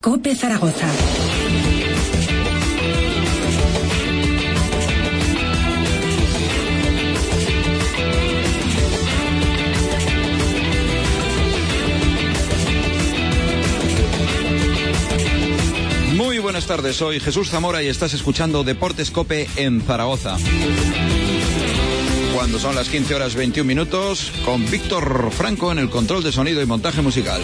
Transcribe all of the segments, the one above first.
COPE Zaragoza. Muy buenas tardes, soy Jesús Zamora y estás escuchando Deportes COPE en Zaragoza. Cuando son las 15 horas 21 minutos, con Víctor Franco en el control de sonido y montaje musical.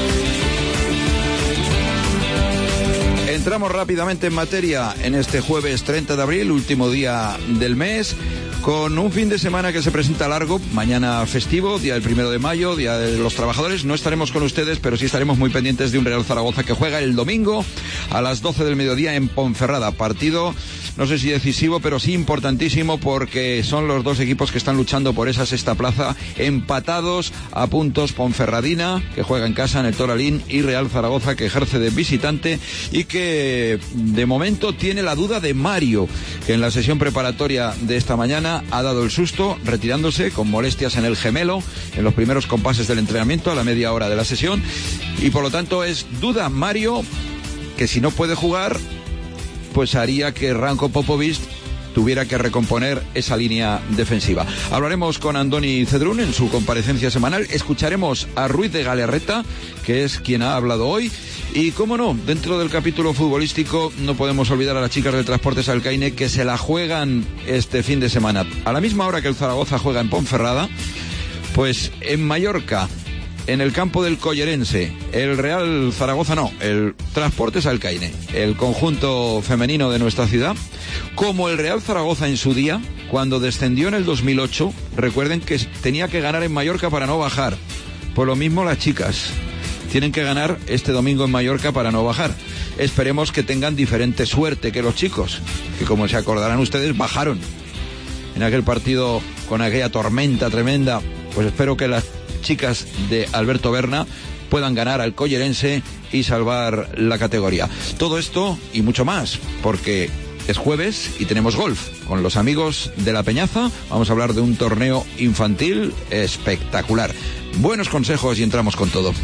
Entramos rápidamente en materia en este jueves 30 de abril, último día del mes, con un fin de semana que se presenta largo. Mañana festivo, día del 1 de mayo, día de los trabajadores. No estaremos con ustedes, pero sí estaremos muy pendientes de un Real Zaragoza que juega el domingo a las 12 del mediodía en Ponferrada. Partido, no sé si decisivo, pero sí importantísimo, porque son los dos equipos que están luchando por esa sexta plaza, empatados a puntos. Ponferradina, que juega en casa en el Toralín, y Real Zaragoza, que ejerce de visitante y que de momento tiene la duda de Mario, que en la sesión preparatoria de esta mañana ha dado el susto retirándose con molestias en el gemelo en los primeros compases del entrenamiento a la media hora de la sesión, y por lo tanto es duda Mario, que si no puede jugar pues haría que Ranko Popovic tuviera que recomponer esa línea defensiva. Hablaremos con Andoni Cedrún en su comparecencia semanal, escucharemos a Ruiz de Galarreta, que es quien ha hablado hoy, y cómo no, dentro del capítulo futbolístico no podemos olvidar a las chicas del Transportes Alcaine, que se la juegan este fin de semana. A la misma hora que el Zaragoza juega en Ponferrada, pues en Mallorca, en el campo del Collerense, el Real Zaragoza el Transportes Alcaine, el conjunto femenino de nuestra ciudad, como el Real Zaragoza en su día, cuando descendió en el 2008, recuerden que tenía que ganar en Mallorca para no bajar. Por lo mismo las chicas tienen que ganar este domingo en Mallorca para no bajar. Esperemos que tengan diferente suerte que los chicos, que como se acordarán ustedes, bajaron en aquel partido con aquella tormenta tremenda. Pues espero que las chicas de Alberto Berna puedan ganar al Collerense y salvar la categoría. Todo esto y mucho más, porque es jueves y tenemos golf con los amigos de La Peñaza. Vamos a hablar de un torneo infantil espectacular. Buenos consejos y entramos con todo.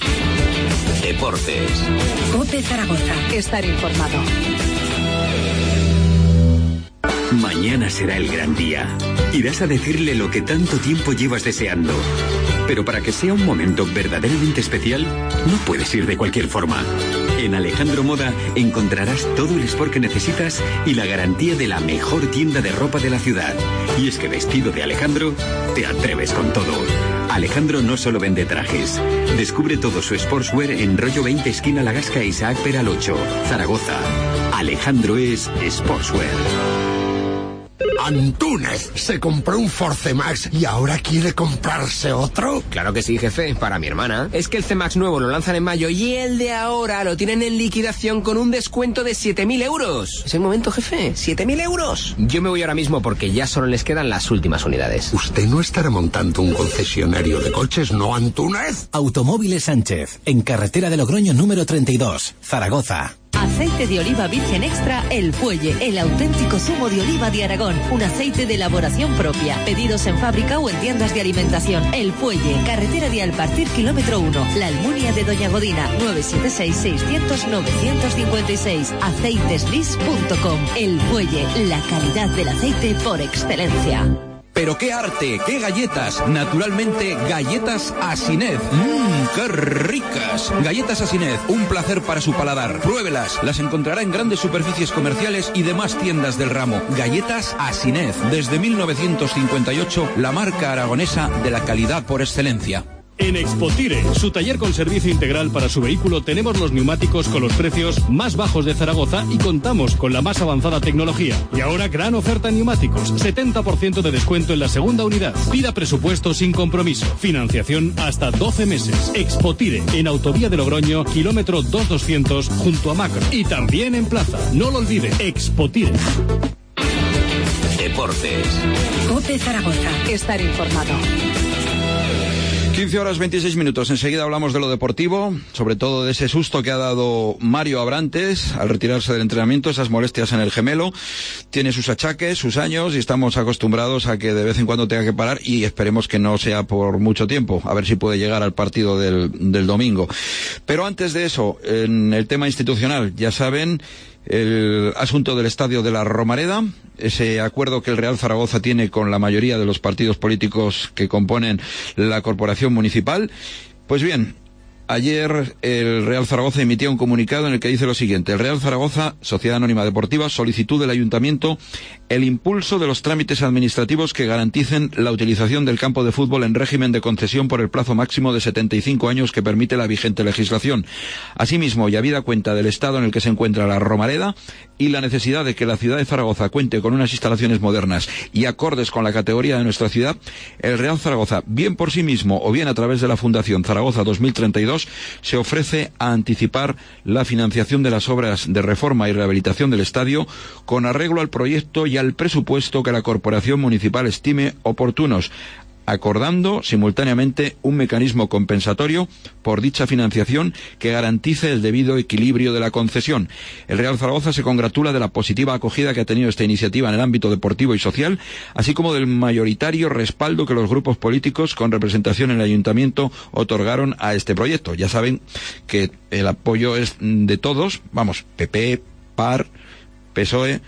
Deportes. COPE Zaragoza. Estar informado. Mañana será el gran día. Irás a decirle lo que tanto tiempo llevas deseando. Pero para que sea un momento verdaderamente especial, no puedes ir de cualquier forma. En Alejandro Moda encontrarás todo el sport que necesitas y la garantía de la mejor tienda de ropa de la ciudad. Y es que vestido de Alejandro, te atreves con todo. Alejandro no solo vende trajes. Descubre todo su sportswear en Rollo 20, esquina La Gasca, Isaac Peral 8, Zaragoza. Alejandro es sportswear. Antúnez se compró un Ford C-Max y ahora quiere comprarse otro. Claro que sí, jefe, para mi hermana. Es que el C-Max nuevo lo lanzan en mayo y el de ahora lo tienen en liquidación con un descuento de 7.000 euros. Es el momento, jefe, 7.000 euros. Yo me voy ahora mismo porque ya solo les quedan las últimas unidades. ¿Usted no estará montando un concesionario de coches, no, Antúnez? Automóviles Sánchez, en carretera de Logroño número 32, Zaragoza. Aceite de oliva virgen extra El Fuelle, el auténtico zumo de oliva de Aragón, un aceite de elaboración propia. Pedidos en fábrica o en tiendas de alimentación. El Fuelle, carretera de Alpartir, kilómetro 1, La Almunia de Doña Godina, 976-600-956, aceiteslis.com. El Fuelle, la calidad del aceite por excelencia. Pero qué arte, qué galletas. Naturalmente, galletas Asinez. ¡Qué ricas! Galletas Asinez, un placer para su paladar. Pruébelas. Las encontrará en grandes superficies comerciales y demás tiendas del ramo. Galletas Asinez. Desde 1958, la marca aragonesa de la calidad por excelencia. En Expotire, su taller con servicio integral para su vehículo, tenemos los neumáticos con los precios más bajos de Zaragoza y contamos con la más avanzada tecnología. Y ahora gran oferta en neumáticos, 70% de descuento en la segunda unidad. Pida presupuesto sin compromiso, financiación hasta 12 meses. Expotire, en Autovía de Logroño, kilómetro 2200, junto a Macro. Y también en Plaza, no lo olvide, Expotire. Deportes. COPE Zaragoza. Estar informado. 15 horas 26 minutos. Enseguida hablamos de lo deportivo, sobre todo de ese susto que ha dado Mario Abrantes al retirarse del entrenamiento, esas molestias en el gemelo. Tiene sus achaques, sus años, y estamos acostumbrados a que de vez en cuando tenga que parar, y esperemos que no sea por mucho tiempo, a ver si puede llegar al partido del domingo. Pero antes de eso, en el tema institucional, ya saben, el asunto del estadio de la Romareda, ese acuerdo que el Real Zaragoza tiene con la mayoría de los partidos políticos que componen la corporación municipal. Pues bien, ayer el Real Zaragoza emitía un comunicado en el que dice lo siguiente: el Real Zaragoza, Sociedad Anónima Deportiva, solicitud del Ayuntamiento el impulso de los trámites administrativos que garanticen la utilización del campo de fútbol en régimen de concesión por el plazo máximo de 75 años que permite la vigente legislación. Asimismo, y habida cuenta del estado en el que se encuentra la Romareda y la necesidad de que la ciudad de Zaragoza cuente con unas instalaciones modernas y acordes con la categoría de nuestra ciudad, el Real Zaragoza, bien por sí mismo o bien a través de la Fundación Zaragoza 2032, se ofrece a anticipar la financiación de las obras de reforma y rehabilitación del estadio con arreglo al proyecto y al presupuesto que la corporación municipal estime oportunos, acordando simultáneamente un mecanismo compensatorio por dicha financiación que garantice el debido equilibrio de la concesión. El Real Zaragoza se congratula de la positiva acogida que ha tenido esta iniciativa en el ámbito deportivo y social, así como del mayoritario respaldo que los grupos políticos con representación en el ayuntamiento otorgaron a este proyecto. Ya saben que el apoyo es de todos, vamos, PP, PAR, PSOE,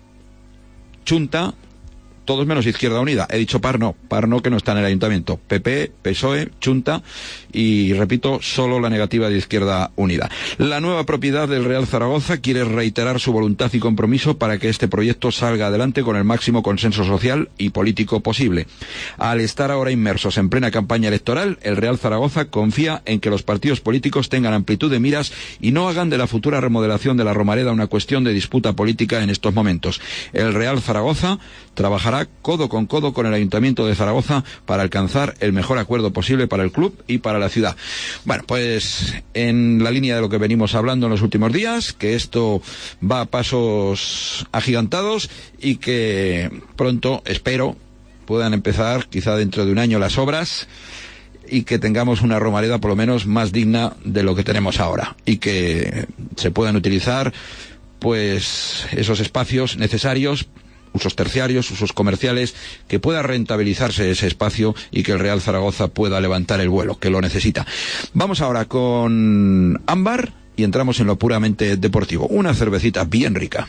Chunta, todos menos Izquierda Unida. He dicho PAR no, que no está en el ayuntamiento. PP, PSOE, Chunta y, repito, solo la negativa de Izquierda Unida. La nueva propiedad del Real Zaragoza quiere reiterar su voluntad y compromiso para que este proyecto salga adelante con el máximo consenso social y político posible. Al estar ahora inmersos en plena campaña electoral, el Real Zaragoza confía en que los partidos políticos tengan amplitud de miras y no hagan de la futura remodelación de la Romareda una cuestión de disputa política en estos momentos. El Real Zaragoza trabajará codo con codo con el Ayuntamiento de Zaragoza para alcanzar el mejor acuerdo posible para el club y para la ciudad. Bueno, pues en la línea de lo que venimos hablando en los últimos días, que esto va a pasos agigantados y que pronto, espero, puedan empezar, quizá dentro de un año, las obras, y que tengamos una Romareda por lo menos más digna de lo que tenemos ahora, y que se puedan utilizar pues esos espacios necesarios, usos terciarios, usos comerciales, que pueda rentabilizarse ese espacio y que el Real Zaragoza pueda levantar el vuelo, que lo necesita. Vamos ahora con Ámbar y entramos en lo puramente deportivo. Una cervecita bien rica.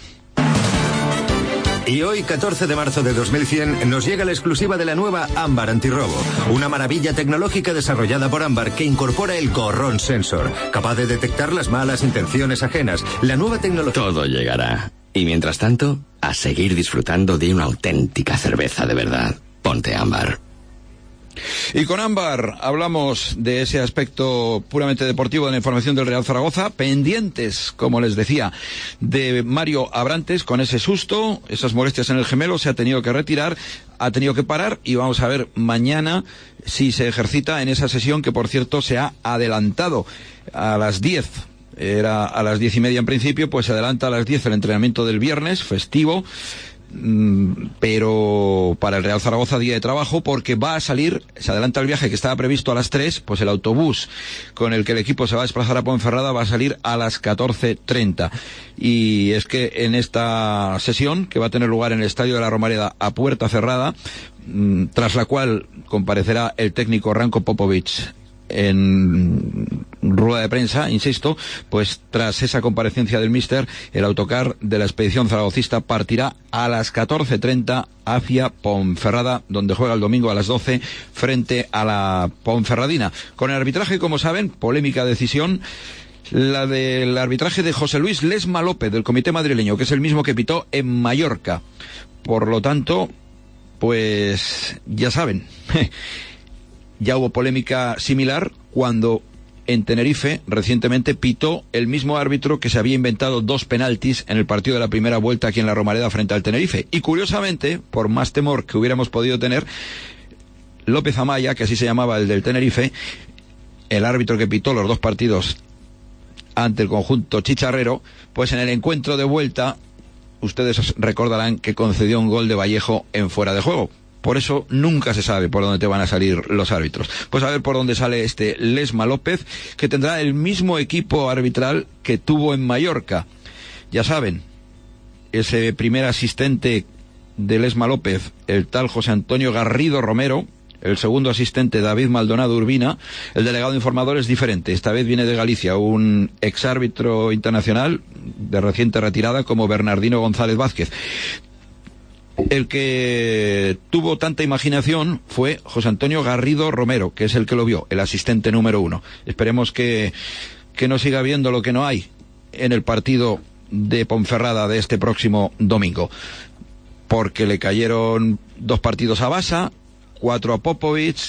Y hoy, 14 de marzo de 2100, nos llega la exclusiva de la nueva Ámbar Antirrobo. Una maravilla tecnológica desarrollada por Ámbar que incorpora el Corrón Sensor, capaz de detectar las malas intenciones ajenas. La nueva tecnología... Todo llegará. Y mientras tanto, a seguir disfrutando de una auténtica cerveza de verdad. Ponte Ámbar. Y con Ámbar hablamos de ese aspecto puramente deportivo de la información del Real Zaragoza, pendientes, como les decía, de Mario Abrantes con ese susto, esas molestias en el gemelo, se ha tenido que retirar, ha tenido que parar, y vamos a ver mañana si se ejercita en esa sesión que, por cierto, se ha adelantado a las 10. Era a las 10:30 en principio, pues se adelanta a las 10 el entrenamiento del viernes, festivo, pero para el Real Zaragoza día de trabajo, porque va a salir, se adelanta el viaje que estaba previsto a las 3, pues el autobús con el que el equipo se va a desplazar a Ponferrada va a salir a las 14:30. Y es que en esta sesión, que va a tener lugar en el Estadio de la Romareda a puerta cerrada, tras la cual comparecerá el técnico Ranko Popovic en rueda de prensa, insisto, pues tras esa comparecencia del míster, el autocar de la expedición zaragocista partirá a las 14:30 hacia Ponferrada, donde juega el domingo a las 12 frente a la Ponferradina. Con el arbitraje, como saben, polémica decisión, la del arbitraje de José Luis Lesma López, del comité madrileño, que es el mismo que pitó en Mallorca. Por lo tanto, pues ya saben, ya hubo polémica similar cuando en Tenerife recientemente pitó el mismo árbitro que se había inventado 2 penaltis en el partido de la primera vuelta aquí en la Romareda frente al Tenerife. Y curiosamente, por más temor que hubiéramos podido tener, López Amaya, que así se llamaba el del Tenerife, el árbitro que pitó los 2 partidos ante el conjunto chicharrero, pues en el encuentro de vuelta, ustedes recordarán que concedió un gol de Vallejo en fuera de juego. Por eso nunca se sabe por dónde te van a salir los árbitros. Pues a ver por dónde sale este Lesma López, que tendrá el mismo equipo arbitral que tuvo en Mallorca. Ya saben, ese primer asistente de Lesma López, el tal José Antonio Garrido Romero, el segundo asistente David Maldonado Urbina, el delegado informador es diferente. Esta vez viene de Galicia un exárbitro internacional de reciente retirada como Bernardino González Vázquez. El que tuvo tanta imaginación fue José Antonio Garrido Romero, que es el que lo vio, el asistente número 1. Esperemos que no siga viendo lo que no hay en el partido de Ponferrada de este próximo domingo, porque le cayeron 2 partidos a Basa, 4 a Popovic.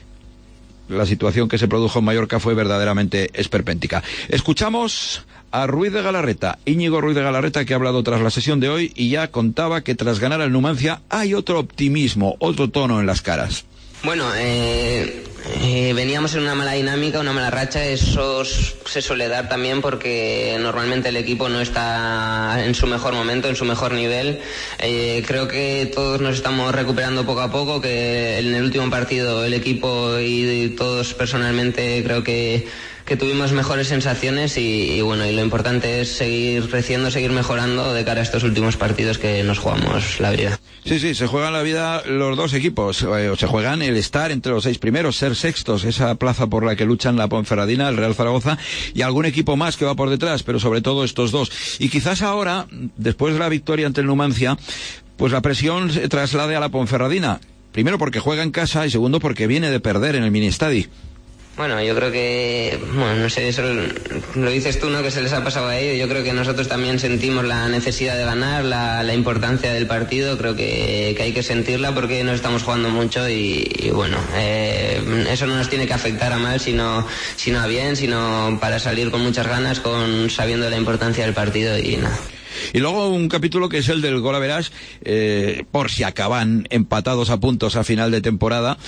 La situación que se produjo en Mallorca fue verdaderamente esperpéntica. Escuchamos a Ruiz de Galarreta, Íñigo Ruiz de Galarreta, que ha hablado tras la sesión de hoy y ya contaba que tras ganar al Numancia hay otro optimismo, otro tono en las caras. Bueno, veníamos en una mala dinámica, una mala racha. Eso se suele dar también porque normalmente el equipo no está en su mejor momento, en su mejor nivel. Creo que todos nos estamos recuperando poco a poco, que en el último partido el equipo y todos personalmente creo que tuvimos mejores sensaciones y bueno, y lo importante es seguir creciendo, seguir mejorando de cara a estos últimos partidos que nos jugamos la vida. Sí, se juegan la vida los dos equipos, se juegan el estar entre los 6 primeros, ser sextos, esa plaza por la que luchan la Ponferradina, el Real Zaragoza y algún equipo más que va por detrás, pero sobre todo estos dos. Y quizás ahora, después de la victoria ante el Numancia, pues la presión se traslade a la Ponferradina, primero porque juega en casa y segundo porque viene de perder en el Ministadi. Bueno, yo creo que, no sé, eso lo dices tú, ¿no?, que se les ha pasado a ellos. Yo creo que nosotros también sentimos la necesidad de ganar, la importancia del partido. Creo que hay que sentirla porque nos estamos jugando mucho y bueno, eso no nos tiene que afectar a mal, sino a bien, sino para salir con muchas ganas, sabiendo la importancia del partido y nada. Y luego un capítulo que es el del golaverax, por si acaban empatados a puntos a final de temporada.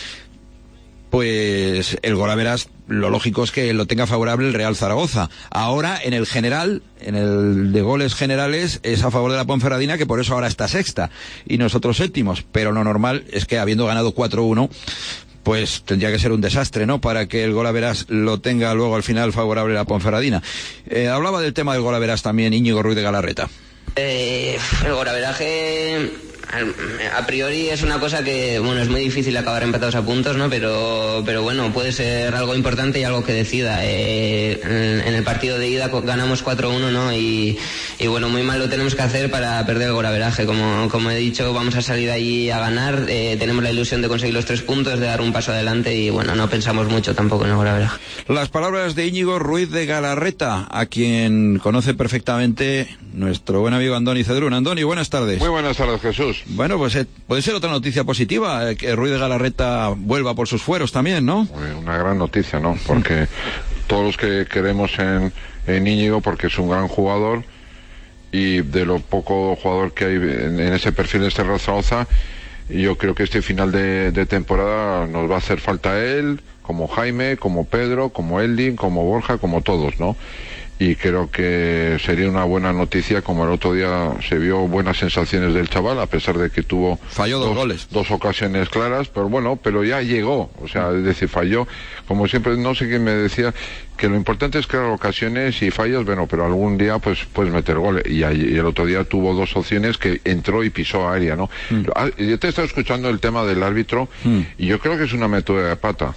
Pues el golaverax, lo lógico es que lo tenga favorable el Real Zaragoza. Ahora, en el general, en el de goles generales, es a favor de la Ponferradina, que por eso ahora está sexta, y nosotros séptimos. Pero lo normal es que, habiendo ganado 4-1, pues tendría que ser un desastre, ¿no?, para que el golaverax lo tenga luego al final favorable la Ponferradina. Hablaba del tema del golaverax también Íñigo Ruiz de Galarreta. El golaveraje a priori es una cosa que, bueno, es muy difícil acabar empatados a puntos, ¿no? Pero bueno, puede ser algo importante y algo que decida. En el partido de ida ganamos 4-1, ¿no? Y bueno, muy mal lo tenemos que hacer para perder el golaveraje. Como he dicho, vamos a salir allí a ganar. Tenemos la ilusión de conseguir los 3 puntos, de dar un paso adelante y bueno, no pensamos mucho tampoco en el golaveraje. Las palabras de Íñigo Ruiz de Galarreta, a quien conoce perfectamente nuestro buen amigo Andoni Cedrún. Andoni, buenas tardes. Muy buenas tardes, Jesús. Bueno, pues puede ser otra noticia positiva, que Ruiz de Galarreta vuelva por sus fueros también, ¿no? Una gran noticia, ¿no? Porque todos los que queremos en Íñigo, porque es un gran jugador, y de lo poco jugador que hay en ese perfil de este Real Zaragoza, yo creo que este final de temporada nos va a hacer falta él, como Jaime, como Pedro, como Eldin, como Borja, como todos, ¿no? Y creo que sería una buena noticia, como el otro día se vio buenas sensaciones del chaval, a pesar de que falló 2 goles, 2 ocasiones claras, pero bueno, pero ya llegó, o sea, es decir, falló, como siempre, no sé quién me decía, que lo importante es crear ocasiones y fallas, bueno, pero algún día pues puedes meter goles, y el otro día tuvo 2 opciones que entró y pisó área, ¿no? Yo te he estado escuchando el tema del árbitro, y yo creo que es una metedura de pata,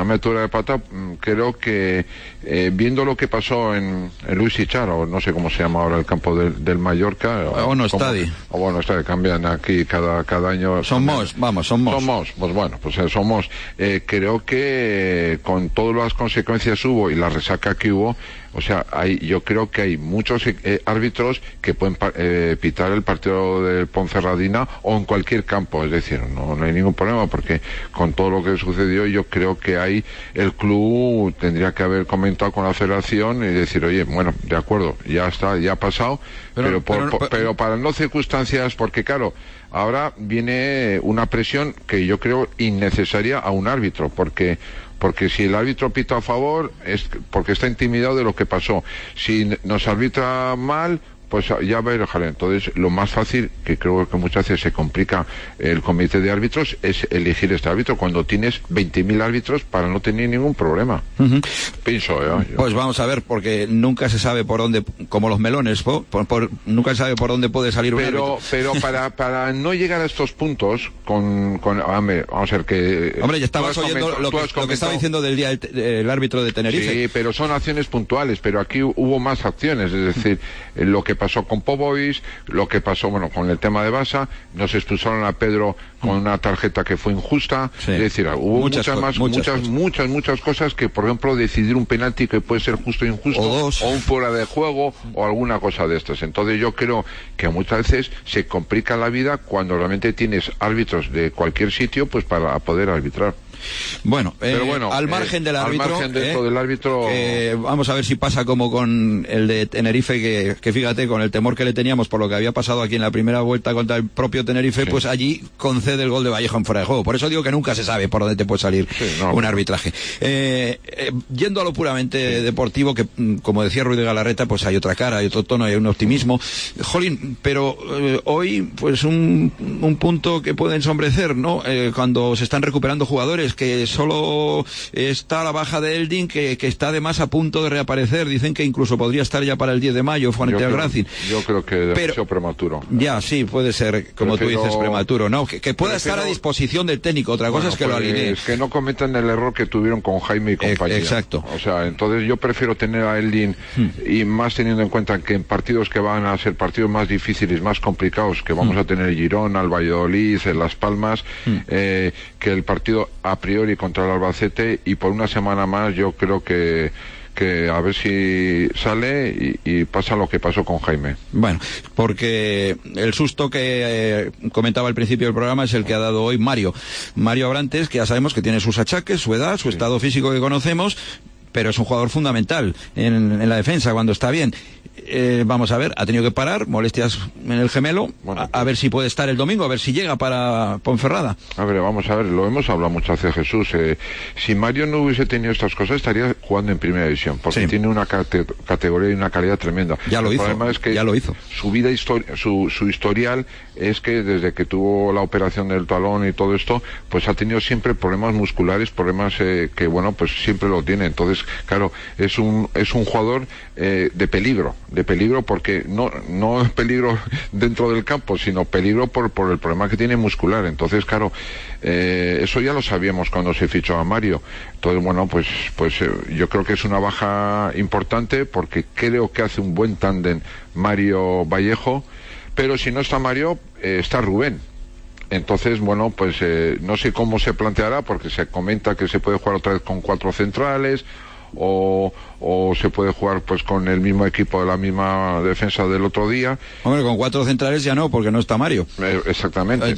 creo que viendo lo que pasó en Luis Ichar, o no sé cómo se llama ahora el campo del Mallorca, Bueno Estadi, cambian aquí cada año. Somos. Pues bueno, pues somos. Creo que con todas las consecuencias hubo y la resaca que hubo, o sea, yo creo que hay muchos árbitros que pueden pitar el partido del Ponferradina o en cualquier campo, es decir, no hay ningún problema, porque con todo lo que sucedió yo creo que el club tendría que haber comentado con la federación y decir, oye, bueno, de acuerdo, ya está, ya ha pasado, pero para no circunstancias, porque claro, ahora viene una presión que yo creo innecesaria a un árbitro, porque si el árbitro pita a favor es porque está intimidado de lo que pasó. Si nos arbitra mal, Pues ya va a ir a Jalén. Entonces, lo más fácil, que creo que muchas veces se complica el comité de árbitros, es elegir este árbitro cuando tienes 20.000 árbitros para no tener ningún problema. Pienso, Pues vamos a ver, porque nunca se sabe por dónde, como los melones, nunca se sabe por dónde puede salir un árbitro. Pero para no llegar a estos puntos, vamos a ver que... Hombre, ya estabas oyendo lo que estaba diciendo del día el árbitro de Tenerife. Sí, pero son acciones puntuales, pero aquí hubo más acciones, es decir, lo que pasó con Popovic, lo que pasó, con el tema de Basa, nos expulsaron a Pedro con una tarjeta que fue injusta, es decir, hubo muchas cosas que, por ejemplo, decidir un penalti que puede ser justo o injusto, o un fuera de juego, o alguna cosa de estas. Entonces yo creo que muchas veces se complica la vida cuando realmente tienes árbitros de cualquier sitio, pues para poder arbitrar. Bueno, al margen del árbitro, vamos a ver si pasa como con el de Tenerife, que fíjate, con el temor que le teníamos por lo que había pasado aquí en la primera vuelta contra el propio Tenerife, pues allí concede el gol de Vallejo en fuera de juego. Por eso digo que nunca se sabe por dónde te puede salir un arbitraje. Yendo a lo puramente deportivo, que como decía Ruiz de Galarreta, pues hay otra cara, hay otro tono, hay un optimismo. Jolín, pero hoy, pues un punto que puede ensombrecer, ¿no? Cuando se están recuperando jugadores, que solo está la baja de Eldin, que está además a punto de reaparecer. Dicen que incluso podría estar ya para el 10 de mayo frente al Racing. Yo creo que demasiado prematuro. Ya, sí, puede ser, como tú dices, prematuro, ¿no? Que pueda estar a disposición del técnico. Otra cosa es que lo alinee. Es que no cometan el error que tuvieron con Jaime y compañía. Exacto. O sea, entonces yo prefiero tener a Eldin, y más teniendo en cuenta que en partidos que van a ser partidos más difíciles, más complicados, que vamos a tener Girona, el Valladolid, en Las Palmas, que el partido a priori contra el Albacete, y por una semana más yo creo que a ver si sale y pasa lo que pasó con Jaime. Bueno, porque el susto que comentaba al principio del programa es el que ha dado hoy Mario Abrantes, que ya sabemos que tiene sus achaques, su edad, su estado físico que conocemos, pero es un jugador fundamental en la defensa cuando está bien. Vamos a ver, ha tenido que parar, molestias en el gemelo, a ver si puede estar el domingo, a ver si llega para Ponferrada. A ver, vamos a ver, lo hemos hablado muchas veces, Jesús. Si Mario no hubiese tenido estas cosas, estaría jugando en primera división, porque tiene una categoría y una calidad tremenda. Ya lo hizo. El problema es que su vida, su historial es que desde que tuvo la operación del talón y todo esto, pues ha tenido siempre problemas musculares, problemas que pues siempre lo tiene. Entonces, claro, es un jugador de peligro porque no es peligro dentro del campo, sino peligro por el problema que tiene muscular. Entonces, claro, eso ya lo sabíamos cuando se fichó a Mario. Entonces, pues yo creo que es una baja importante, porque creo que hace un buen tándem Mario Vallejo, pero si no está Mario, está Rubén. Entonces, no sé cómo se planteará, porque se comenta que se puede jugar otra vez con 4 centrales, o se puede jugar pues con el mismo equipo de la misma defensa del otro día. Hombre, con 4 centrales ya no, porque no está Mario. Exactamente.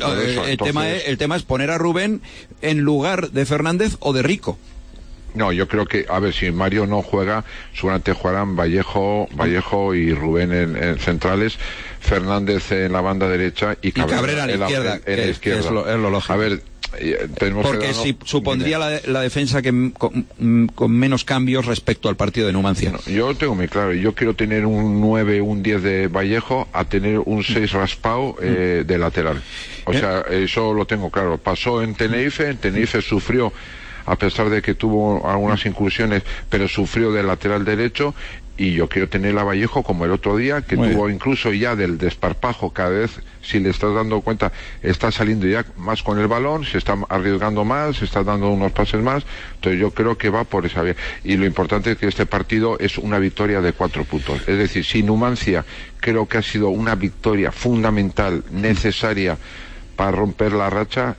El tema es poner a Rubén en lugar de Fernández o de Rico. No, yo creo que, a ver, si Mario no juega, seguramente jugarán Vallejo y Rubén en centrales, Fernández en la banda derecha y Cabrera en la izquierda. Es lo lógico. A ver, porque supondría la defensa que con menos cambios respecto al partido de Numancia. No, yo tengo muy claro, yo quiero tener un 9, un 10 de Vallejo a tener un 6 raspado de lateral. O sea, eso lo tengo claro. Pasó en Tenerife sufrió, a pesar de que tuvo algunas incursiones, pero sufrió del lateral derecho, y yo quiero tener a Vallejo como el otro día, que tuvo incluso ya del desparpajo. Cada vez, si le estás dando cuenta, está saliendo ya más con el balón, se está arriesgando más, se está dando unos pases más. Entonces yo creo que va por esa vía, y lo importante es que este partido es una victoria de 4 puntos. Es decir, si Numancia creo que ha sido una victoria fundamental, necesaria para romper la racha,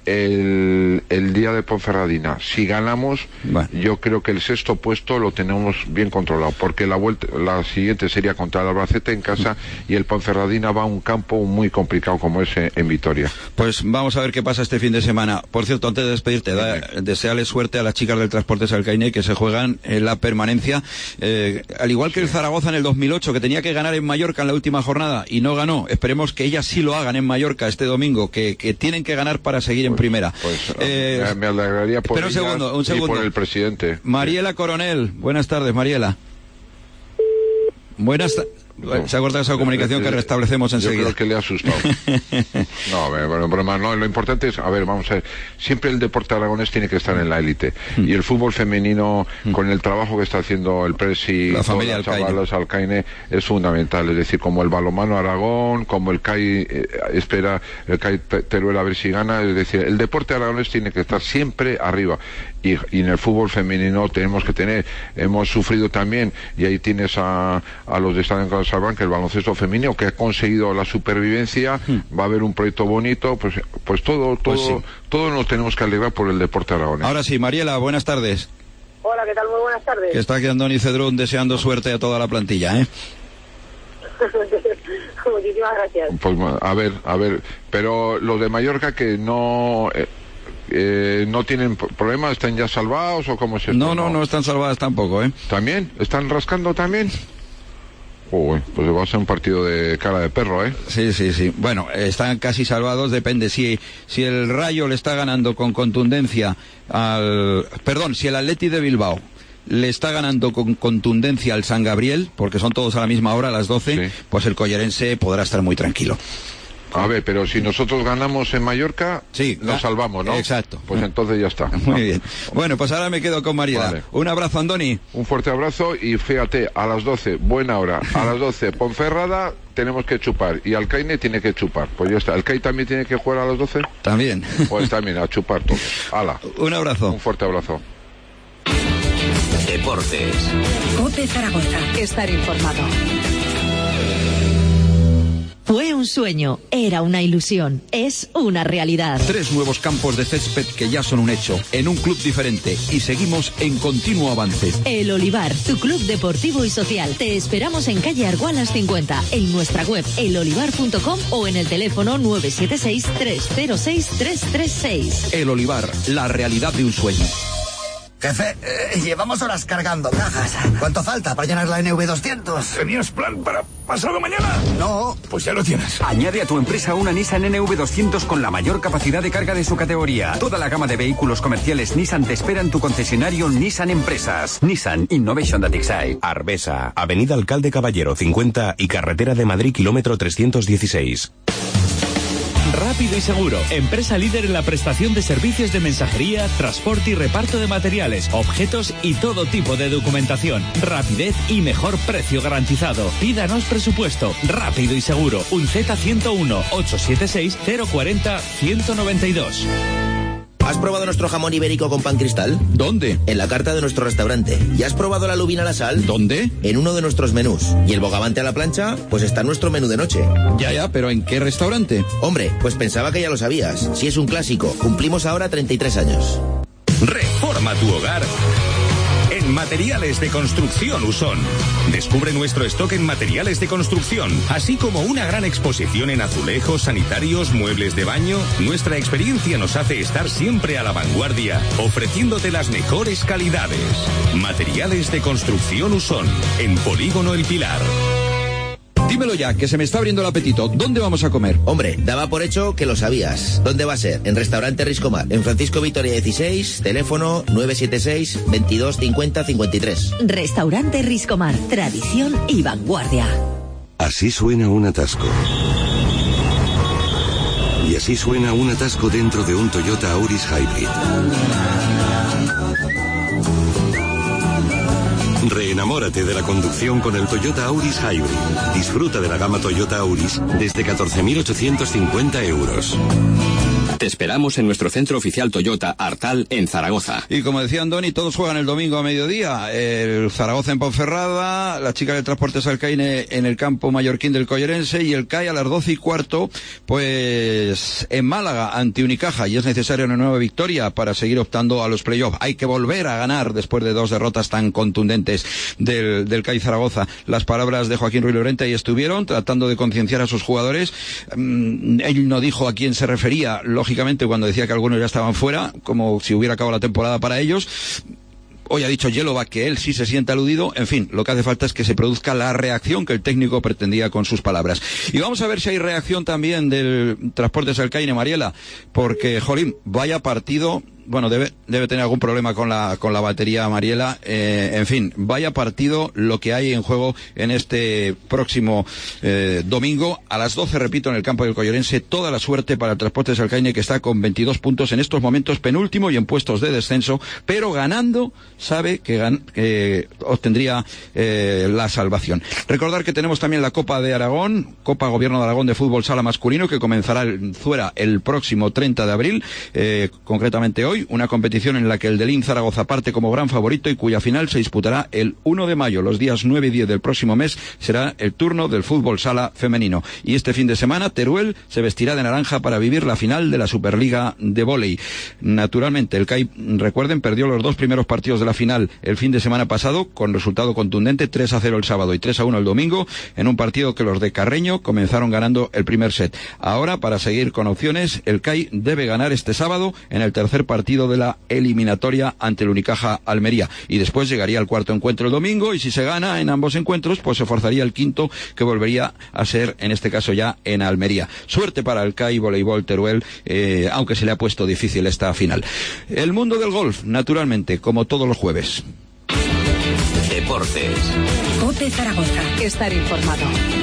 el día de Ponferradina, si ganamos, yo creo que el 6º puesto lo tenemos bien controlado, porque la siguiente sería contra el Albacete en casa, y el Ponferradina va a un campo muy complicado como es en Vitoria. Pues vamos a ver qué pasa este fin de semana. Por cierto, antes de despedirte, desearle suerte a las chicas del Transportes Alcaine, que se juegan en la permanencia, al igual que el Zaragoza en el 2008, que tenía que ganar en Mallorca en la última jornada y no ganó. Esperemos que ellas sí lo hagan en Mallorca este domingo, que tienen que ganar para seguir en primera. Me alegraría por ellas y por el presidente. Mariela Coronel, buenas tardes, Mariela. Se ha cortado esa comunicación que restablecemos enseguida. Yo creo que le ha asustado. No, broma, no, lo importante es, a ver, vamos a ver, siempre el deporte aragonés tiene que estar en la élite. Y el fútbol femenino, con el trabajo que está haciendo el Presi, la familia Alcaine, es fundamental. Es decir, como el balonmano Aragón, como el CAI el CAI Teruel a ver si gana. Es decir, el deporte aragonés tiene que estar siempre arriba. Y en el fútbol femenino tenemos que tener, hemos sufrido también, y ahí tienes a los de Estadio Casalbán, que el baloncesto femenino que ha conseguido la supervivencia, va a haber un proyecto bonito, pues todo nos tenemos que alegrar por el deporte aragonés. Ahora sí, Mariela, buenas tardes. Hola, ¿qué tal? Muy buenas tardes. Que está aquí Andoni Cedrún deseando suerte a toda la plantilla, ¿eh? Muchísimas gracias. Pues a ver, pero los de Mallorca que no tienen problemas, ¿están ya salvados o cómo es esto? No están salvadas tampoco, ¿eh? ¿También? ¿Están rascando también? Uy, pues va a ser un partido de cara de perro, ¿eh? Sí. Bueno, están casi salvados, depende. Si el Rayo le está ganando con contundencia si el Atleti de Bilbao le está ganando con contundencia al San Gabriel, porque son todos a la misma hora, a las 12, pues el collerense podrá estar muy tranquilo. A ver, pero si nosotros ganamos en Mallorca, nos salvamos, ¿no? Exacto. Pues entonces ya está. Muy bien. Bueno, pues ahora me quedo con Mariela. Vale. Un abrazo, Andoni. Un fuerte abrazo y fíjate, a las 12, buena hora, a las 12, Ponferrada, tenemos que chupar y Alcaine tiene que chupar. Pues ya está. ¿Alcaine también tiene que jugar a las 12? También. Pues también, a chupar todos. ¡Hala! Un abrazo. Un fuerte abrazo. Deportes. COPE Zaragoza. Estar informado. Fue un sueño, era una ilusión, es una realidad. 3 nuevos campos de césped que ya son un hecho, en un club diferente, y seguimos en continuo avance. El Olivar, tu club deportivo y social. Te esperamos en calle Argualas 50, en nuestra web elolivar.com o en el teléfono 976-306-336. El Olivar, la realidad de un sueño. Jefe, llevamos horas cargando cajas. ¿Cuánto falta para llenar la NV200? ¿Tenías plan para pasado mañana? No. Pues ya lo tienes. Añade a tu empresa una Nissan NV200 con la mayor capacidad de carga de su categoría. Toda la gama de vehículos comerciales Nissan te espera en tu concesionario Nissan Empresas. Nissan Innovation That Excites. Arbesa, Avenida Alcalde Caballero 50 y Carretera de Madrid, kilómetro 316. Rápido y Seguro, empresa líder en la prestación de servicios de mensajería, transporte y reparto de materiales, objetos y todo tipo de documentación. Rapidez y mejor precio garantizado. Pídanos presupuesto. Rápido y Seguro. Un Z101 876 040 192. ¿Has probado nuestro jamón ibérico con pan cristal? ¿Dónde? En la carta de nuestro restaurante. ¿Y has probado la lubina a la sal? ¿Dónde? En uno de nuestros menús. ¿Y el bogavante a la plancha? Pues está en nuestro menú de noche. Ya, pero ¿en qué restaurante? Hombre, pues pensaba que ya lo sabías. Si es un clásico. Cumplimos ahora 33 años. Reforma tu hogar en Materiales de Construcción Usón. Descubre nuestro stock en materiales de construcción, así como una gran exposición en azulejos, sanitarios, muebles de baño. Nuestra experiencia nos hace estar siempre a la vanguardia, ofreciéndote las mejores calidades. Materiales de Construcción Usón, en Polígono El Pilar. Dímelo ya, que se me está abriendo el apetito. ¿Dónde vamos a comer? Hombre, daba por hecho que lo sabías. ¿Dónde va a ser? En Restaurante Riscomar, en Francisco Vitoria 16, teléfono 976 22 50 53. Restaurante Riscomar, tradición y vanguardia. Así suena un atasco. Y así suena un atasco dentro de un Toyota Auris Hybrid. Reenamórate de la conducción con el Toyota Auris Hybrid. Disfruta de la gama Toyota Auris desde 14.850 euros. Te esperamos en nuestro centro oficial Toyota Artal en Zaragoza. Y como decía Andoni, todos juegan el domingo a mediodía. El Zaragoza en Ponferrada, la chica del transporte Alcaine en el campo mallorquín del Collerense y el CAI a las 12:15, pues en Málaga ante Unicaja, y es necesaria una nueva victoria para seguir optando a los playoffs. Hay que volver a ganar después de 2 derrotas tan contundentes del CAI Zaragoza. Las palabras de Joaquín Ruiz Lorente ahí estuvieron, tratando de concienciar a sus jugadores. Él no dijo a quién se refería, lógicamente, cuando decía que algunos ya estaban fuera, como si hubiera acabado la temporada para ellos. Hoy ha dicho Yelovac que él sí se siente aludido. En fin, lo que hace falta es que se produzca la reacción que el técnico pretendía con sus palabras. Y vamos a ver si hay reacción también del Transportes Alcaine, Mariela, porque, jolín, vaya partido bueno, debe tener algún problema con la batería, Mariela. En fin, vaya partido lo que hay en juego en este próximo domingo a las 12, repito, en el campo del Collorense. Toda la suerte para el Transportes Alcaine, que está con 22 puntos en estos momentos, penúltimo y en puestos de descenso, pero ganando sabe que obtendría la salvación. Recordar que tenemos también la Copa de Aragón, Copa Gobierno de Aragón de Fútbol Sala Masculino, que comenzará en Zuera el próximo 30 de abril, concretamente hoy, una competición en la que el Delín Zaragoza parte como gran favorito y cuya final se disputará el 1 de mayo. Los días 9 y 10 del próximo mes será el turno del Fútbol Sala femenino. Y este fin de semana Teruel se vestirá de naranja para vivir la final de la Superliga de Vóley. Naturalmente, el CAI, recuerden, perdió los 2 primeros partidos de la final el fin de semana pasado con resultado contundente, 3-0 el sábado y 3-1 el domingo, en un partido que los de Carreño comenzaron ganando el primer set. Ahora, para seguir con opciones, el CAI debe ganar este sábado en el tercer partido de la eliminatoria ante el Unicaja Almería, y después llegaría al cuarto encuentro el domingo, y si se gana en ambos encuentros, pues se forzaría el quinto, que volvería a ser, en este caso ya, en Almería. Suerte para el CAI Voleibol Teruel, aunque se le ha puesto difícil esta final. El mundo del golf, naturalmente, como todos los jueves. Deportes. COPE Zaragoza. Estar informado.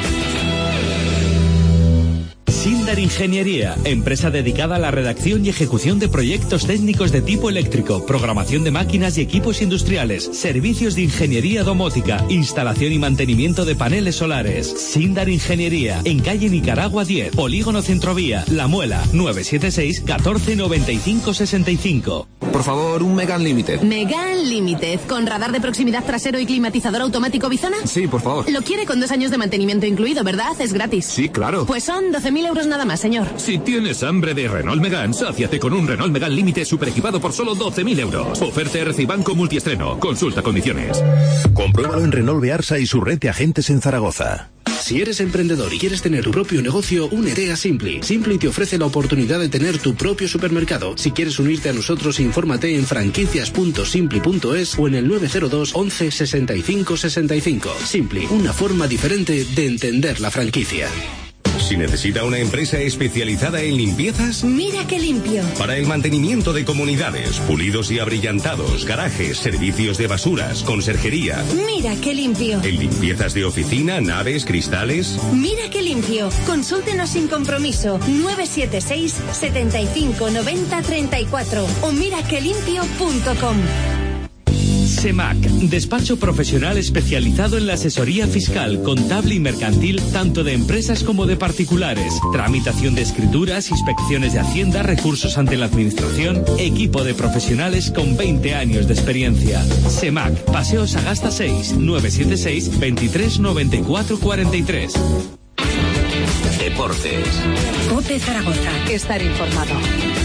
Sindar Ingeniería, empresa dedicada a la redacción y ejecución de proyectos técnicos de tipo eléctrico, programación de máquinas y equipos industriales, servicios de ingeniería domótica, instalación y mantenimiento de paneles solares. Sindar Ingeniería, en calle Nicaragua 10, Polígono Centrovía, La Muela, 976 14 95 65. Por favor, un Megane Limited. Megane Limited, con radar de proximidad trasero y climatizador automático Bizona. Sí, por favor. Lo quiere con 2 años de mantenimiento incluido, ¿verdad? Es gratis. Sí, claro. Pues son 12.000 euros nada más, señor. Si tienes hambre de Renault Megane, sáciate con un Renault Megane Limited super equipado por solo 12.000 euros. Oferta RC Banco multiestreno. Consulta condiciones. Compruébalo en Renault Bearsa y su red de agentes en Zaragoza. Si eres emprendedor y quieres tener tu propio negocio, únete a Simply. Simply te ofrece la oportunidad de tener tu propio supermercado. Si quieres unirte a nosotros, infórmate en franquicias.simply.es o en el 902 11 65 65. Simply, una forma diferente de entender la franquicia. Si necesita una empresa especializada en limpiezas, Mira qué limpio. para el mantenimiento de comunidades, pulidos y abrillantados, garajes, servicios de basuras, conserjería, Mira qué limpio. en limpiezas de oficina, naves, cristales. Mira qué limpio. Consúltenos sin compromiso. 976 75 90 34 o miraquelimpio.com. SEMAC, despacho profesional especializado en la asesoría fiscal, contable y mercantil, tanto de empresas como de particulares. Tramitación de escrituras, inspecciones de Hacienda, recursos ante la administración, equipo de profesionales con 20 años de experiencia. SEMAC, Paseo Sagasta 6, 976 23 94 43. Deportes. COPE Zaragoza. Estar informado.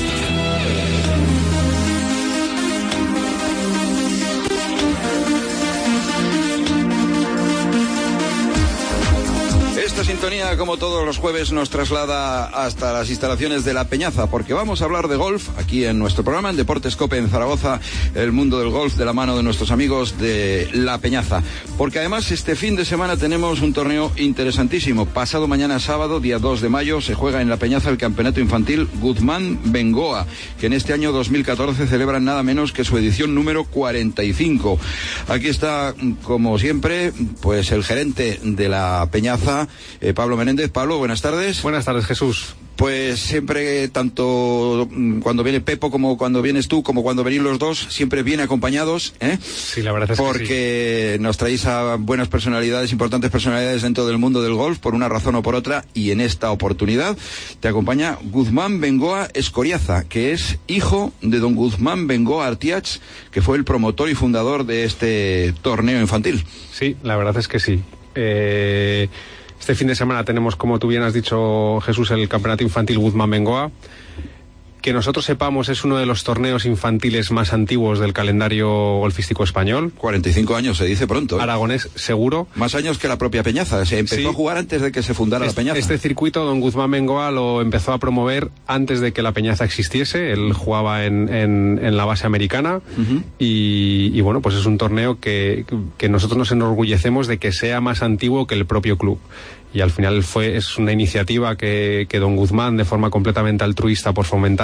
Esta sintonía, como todos los jueves, nos traslada hasta las instalaciones de La Peñaza, porque vamos a hablar de golf aquí en nuestro programa, en Deportes COPE en Zaragoza, el mundo del golf de la mano de nuestros amigos de La Peñaza. Porque además este fin de semana tenemos un torneo interesantísimo. Pasado mañana sábado, día 2 de mayo, se juega en La Peñaza el campeonato infantil Guzmán Bengoa, que en este año 2014 celebran nada menos que su edición número 45. Aquí está, como siempre, pues el gerente de La Peñaza, Pablo Menéndez. Pablo, buenas tardes. Buenas tardes, Jesús. Pues siempre, tanto cuando viene Pepo como cuando vienes tú, como cuando venís los dos, siempre bien acompañados, ¿eh? Sí, la verdad es porque que sí. Nos traéis a buenas personalidades, importantes personalidades dentro del mundo del golf, por una razón o por otra, y en esta oportunidad te acompaña Guzmán Bengoa Escoriaza, que es hijo de don Guzmán Bengoa Artiach, que fue el promotor y fundador de este torneo infantil. Sí, la verdad es que sí. Este fin de semana tenemos, como tú bien has dicho, Jesús, el campeonato infantil Guzmán Bengoa. Que nosotros sepamos, es uno de los torneos infantiles más antiguos del calendario golfístico español. 45 años, se dice pronto, ¿eh? Aragonés, seguro. Más años que la propia Peñaza. Se empezó a jugar antes de que se fundara la Peñaza. Este circuito, don Guzmán Bengoa lo empezó a promover antes de que la Peñaza existiese. Él jugaba en la base americana. Y bueno, pues es un torneo que nosotros nos enorgullecemos de que sea más antiguo que el propio club. Y al final es una iniciativa que don Guzmán, de forma completamente altruista, por fomentar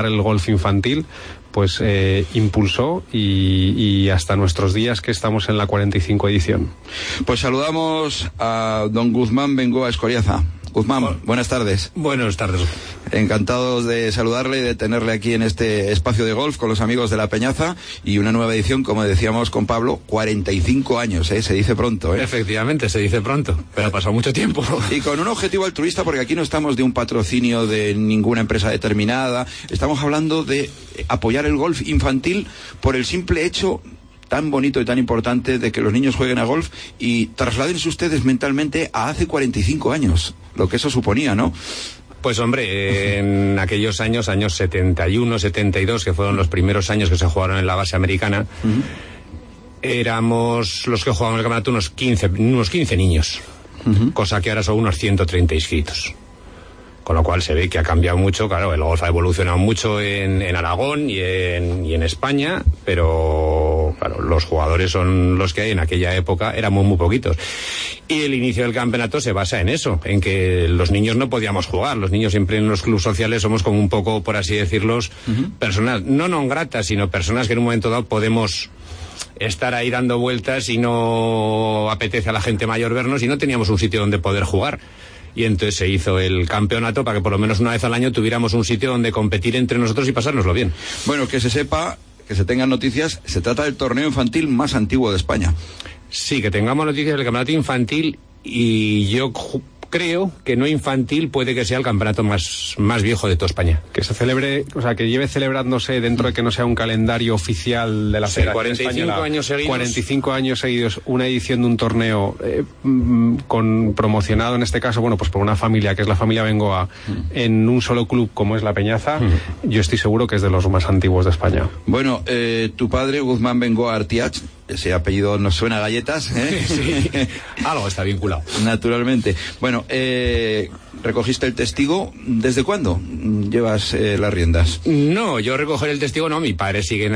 fomentar el golf infantil, pues impulsó y hasta nuestros días que estamos en la 45 edición. Pues saludamos a don Guzmán Bengoa Escoriaza. Guzmán, buenas tardes. Buenas tardes. Encantados de saludarle y de tenerle aquí en este espacio de golf con los amigos de La Peñaza y una nueva edición, como decíamos con Pablo, 45 años, se dice pronto. Efectivamente, se dice pronto, pero ha pasado mucho tiempo. Y con un objetivo altruista, porque aquí no estamos de un patrocinio de ninguna empresa determinada, estamos hablando de apoyar el golf infantil por el simple hecho tan bonito y tan importante de que los niños jueguen a golf y trasládense ustedes mentalmente a hace 45 años, lo que eso suponía, ¿no? Pues hombre, en aquellos años 71, 72, que fueron los primeros años que se jugaron en la base americana, éramos los que jugaban el campeonato unos 15 niños, cosa que ahora son unos 130 inscritos. Con lo cual se ve que ha cambiado mucho, claro, el golf ha evolucionado mucho en Aragón y en España, pero claro, los jugadores son los que hay en aquella época, éramos muy poquitos. Y el inicio del campeonato se basa en eso, en que los niños no podíamos jugar, los niños siempre en los clubes sociales somos como un poco, por así decirlo, personas, no non gratas, sino personas que en un momento dado podemos estar ahí dando vueltas y no apetece a la gente mayor vernos y no teníamos un sitio donde poder jugar. Y entonces se hizo el campeonato para que por lo menos una vez al año tuviéramos un sitio donde competir entre nosotros y pasárnoslo bien. Bueno, que se sepa, que se tengan noticias, se trata del torneo infantil más antiguo de España. Sí, que tengamos noticias del campeonato infantil y yo creo que no infantil puede que sea el campeonato más viejo de toda España. Que se celebre, o sea, que lleve celebrándose dentro de que no sea un calendario oficial de la Federación 45 Española. años seguidos. 45 años seguidos, una edición de un torneo promocionado en este caso, bueno, pues por una familia que es la familia Bengoa, en un solo club como es La Peñaza, yo estoy seguro que es de los más antiguos de España. Bueno, tu padre, Guzmán Bengoa Artiach, ese apellido nos suena a galletas, Sí, algo está vinculado. Naturalmente. Bueno, recogiste el testigo. ¿Desde cuándo llevas las riendas? No, yo recoger el testigo no. Mi padre sigue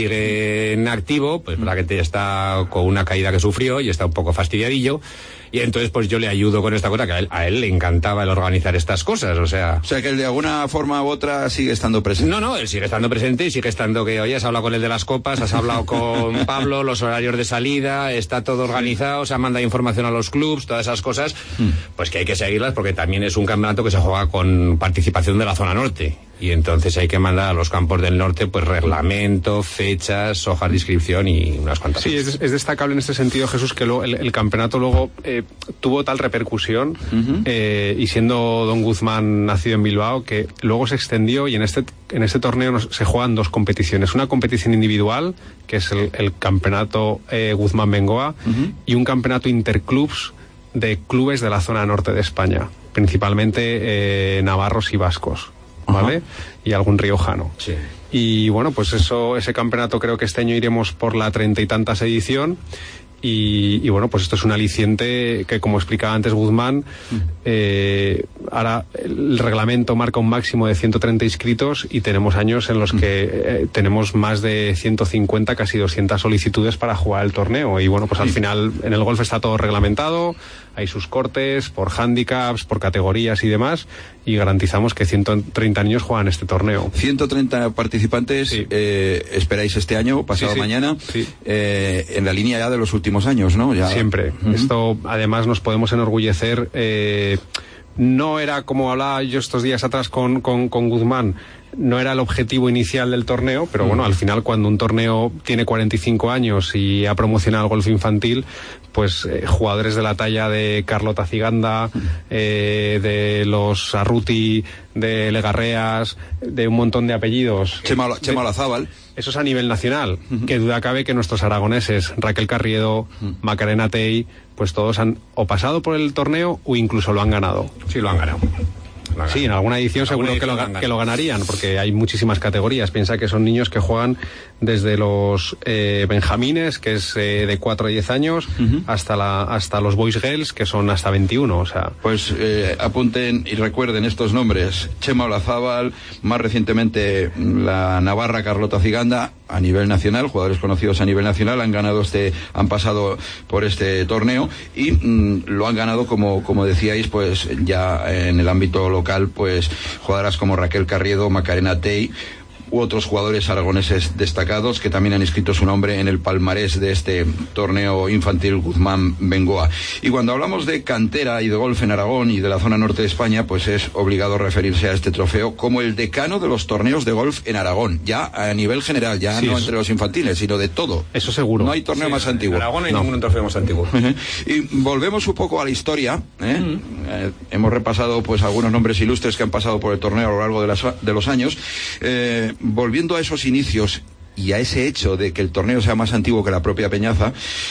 en activo, pues la que está con una caída que sufrió y está un poco fastidiadillo. Y entonces pues yo le ayudo con esta cosa, que a él le encantaba el organizar estas cosas, o sea que él de alguna forma u otra sigue estando presente. No, él sigue estando presente y sigue estando que, oye, has hablado con el de las copas, has hablado con Pablo, los horarios de salida, está todo organizado, se ha mandado información a los clubs, todas esas cosas, pues que hay que seguirlas porque también es un campeonato que se juega con participación de la zona norte. Y entonces hay que mandar a los campos del norte pues reglamento, fechas, hojas de inscripción y unas cuantas cosas. Sí, es destacable en este sentido, Jesús, que el campeonato luego tuvo tal repercusión y siendo don Guzmán nacido en Bilbao, que luego se extendió y en este torneo se juegan dos competiciones. Una competición individual, que es el campeonato Guzmán Bengoa, y un campeonato interclubs de clubes de la zona norte de España, principalmente navarros y vascos. ¿Vale? Y algún riojano. Sí. Y bueno, pues ese campeonato creo que este año iremos por la 30 y tantas edición. Y bueno, pues esto es un aliciente que, como explicaba antes Guzmán, ahora el reglamento marca un máximo de 130 inscritos y tenemos años en los que tenemos más de 150, casi 200 solicitudes para jugar el torneo. Y bueno, pues al final en el golf está todo reglamentado, hay sus cortes por handicaps, por categorías y demás, y garantizamos que 130 niños juegan este torneo. 130 participantes, sí. Esperáis este año, pasado mañana, en la línea ya de los últimos años, ¿no? Ya... Siempre. Esto, además, nos podemos enorgullecer. No era, como hablaba yo estos días atrás con Guzmán, no era el objetivo inicial del torneo, pero bueno, al final cuando un torneo tiene 45 años y ha promocionado el golf infantil, pues jugadores de la talla de Carlota Ciganda, de los Arruti, de Legarreas, de un montón de apellidos. Chema Olazábal. Eso es a nivel nacional. Que duda cabe que nuestros aragoneses, Raquel Carriedo, Macarena Tey, pues todos han o pasado por el torneo o incluso lo han ganado. Sí, lo han ganado. Sí, en alguna edición seguro que lo ganarían, porque hay muchísimas categorías. Piensa que son niños que juegan desde los benjamines, que es de 4 a 10 años, hasta los boys girls, que son hasta 21, o sea... Pues apunten y recuerden estos nombres: Chema Olazábal, más recientemente la navarra Carlota Ciganda, a nivel nacional, jugadores conocidos a nivel nacional, han pasado por este torneo y lo han ganado, como decíais, pues ya en el ámbito local, pues jugadoras como Raquel Carriedo, Macarena Tey u otros jugadores aragoneses destacados que también han inscrito su nombre en el palmarés de este torneo infantil Guzmán Bengoa. Y cuando hablamos de cantera y de golf en Aragón y de la zona norte de España, pues es obligado referirse a este trofeo como el decano de los torneos de golf en Aragón, ya a nivel general, ya sí, no entre los infantiles, sino de todo. Eso seguro. No hay torneo más antiguo. En Aragón no hay ningún trofeo más antiguo. Y volvemos un poco a la historia. Hemos repasado pues algunos nombres ilustres que han pasado por el torneo a lo largo de los años. Volviendo a esos inicios y a ese hecho de que el torneo sea más antiguo que la propia Peñaza,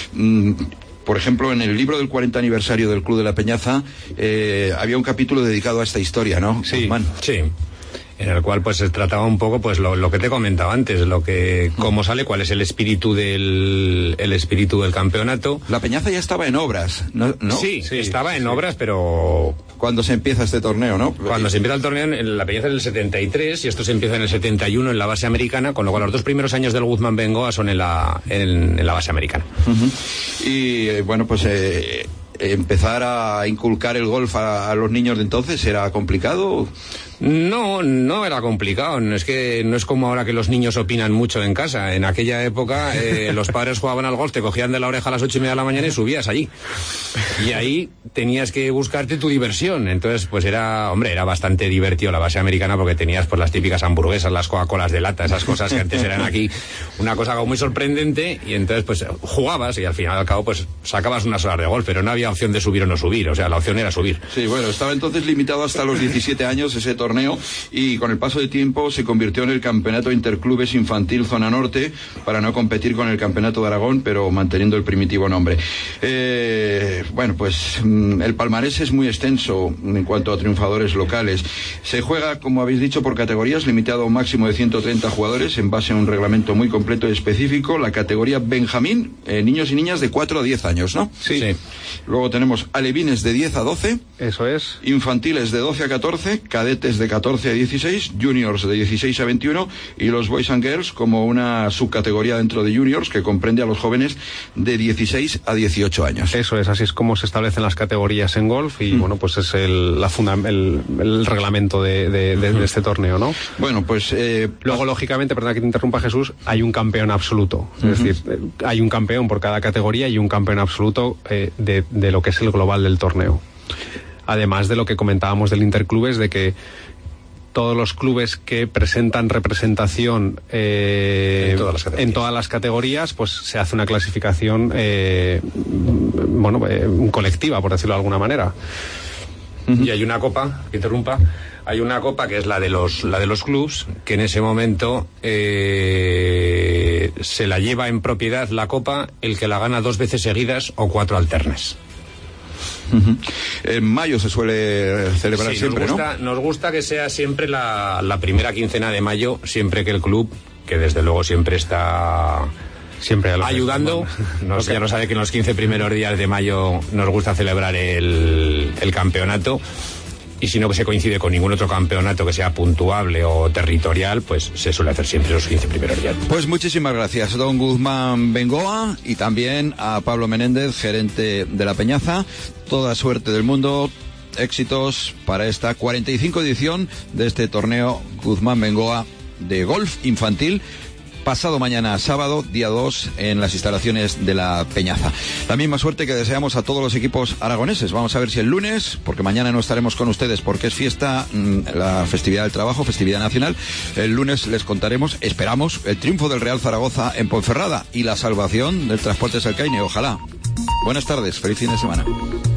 por ejemplo, en el libro del 40 aniversario del Club de la Peñaza había un capítulo dedicado a esta historia, ¿no? Sí, Guzmán. Sí. En el cual pues se trataba un poco pues lo que te comentaba antes, cómo sale, cuál es el espíritu del campeonato. La Peñaza ya estaba en obras, ¿no? Sí, estaba en obras, pero cuando se empieza este torneo, ¿no? Cuando se empieza el torneo, en la Peñaza en el 73 y esto se empieza en el 71 en la base americana, con lo cual los 2 primeros años del Guzmán Bengoa son en la base americana. Y bueno, pues empezar a inculcar el golf a los niños de entonces, ¿era complicado? No era complicado. Es que no es como ahora que los niños opinan mucho en casa. En aquella época los padres jugaban al golf, te cogían de la oreja a las 8:30 de la mañana y subías allí. Y ahí tenías que buscarte tu diversión. Entonces, pues era bastante divertido la base americana porque tenías pues las típicas hamburguesas, las Coca-Colas de lata, esas cosas que antes eran aquí una cosa como muy sorprendente, y entonces pues jugabas y al final al cabo pues sacabas unas horas de golf, pero no había opción de subir o no subir, o sea, la opción era subir. Sí, bueno, estaba entonces limitado hasta los 17 años ese torneo, y con el paso del tiempo se convirtió en el Campeonato Interclubes Infantil Zona Norte para no competir con el Campeonato de Aragón, pero manteniendo el primitivo nombre. Bueno, pues el palmarés es muy extenso en cuanto a triunfadores locales. Se juega, como habéis dicho, por categorías, limitado a un máximo de 130 jugadores en base a un reglamento muy completo y específico. La categoría Benjamín, niños y niñas de 4 a 10 años, ¿no? Sí. Luego tenemos alevines de 10 a 12. Eso es. Infantiles de 12 a 14, cadetes de 14 a 16, juniors de 16 a 21 y los boys and girls como una subcategoría dentro de juniors que comprende a los jóvenes de 16 a 18 años. Eso es, así es como se establecen las categorías en golf y bueno, pues es el reglamento de este torneo, ¿no? Bueno, pues luego lógicamente, perdona que te interrumpa, Jesús, hay un campeón absoluto, es decir, hay un campeón por cada categoría y un campeón absoluto de lo que es el global del torneo. Además de lo que comentábamos del Interclubes, de que todos los clubes que presentan representación en todas las categorías, pues se hace una clasificación colectiva, por decirlo de alguna manera. Y hay una copa, que interrumpa, hay una copa que es la de los clubs, que en ese momento se la lleva en propiedad la copa el que la gana 2 veces seguidas o 4 alternas. En mayo se suele celebrar, sí, siempre, ¿no? Nos gusta que sea siempre la primera quincena de mayo, siempre que el club, que desde luego siempre está ayudando, ya no sabe que en los 15 primeros días de mayo nos gusta celebrar el campeonato. Y si no se coincide con ningún otro campeonato que sea puntuable o territorial, pues se suele hacer siempre los 15 primeros días. Pues muchísimas gracias, don Guzmán Bengoa, y también a Pablo Menéndez, gerente de la Peñaza. Toda suerte del mundo, éxitos para esta 45 edición de este torneo Guzmán Bengoa de golf infantil. Pasado mañana sábado, día 2, en las instalaciones de la Peñaza. La misma suerte que deseamos a todos los equipos aragoneses. Vamos a ver si el lunes, porque mañana no estaremos con ustedes porque es fiesta, la festividad del trabajo, festividad nacional. El lunes les contaremos, esperamos, el triunfo del Real Zaragoza en Ponferrada y la salvación del Transportes Alcaine. Ojalá. Buenas tardes, feliz fin de semana.